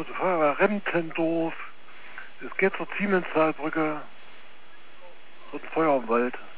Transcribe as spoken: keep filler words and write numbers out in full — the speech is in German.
zur Feuerwehr Rentendorf. Es geht zur Siemenstalbrücke. Dort Feuer im Wald.